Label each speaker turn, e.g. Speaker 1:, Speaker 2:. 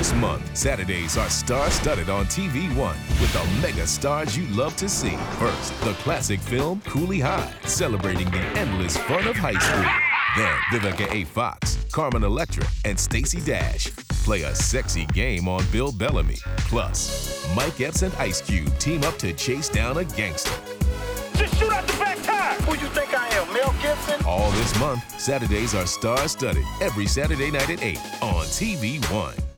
Speaker 1: This month, Saturdays are star-studded on TV One with the mega stars you love to see. First, the classic film Cooley High, celebrating the endless fun of high school. Then, Vivica A. Fox, Carmen Electra, and Stacey Dash play a sexy game on Bill Bellamy. Plus, Mike Epps and Ice Cube team up to chase down a gangster.
Speaker 2: Just shoot out the back tire! Who you think I am, Mel Gibson?
Speaker 1: All this month, Saturdays are star-studded every Saturday night at 8 on TV One.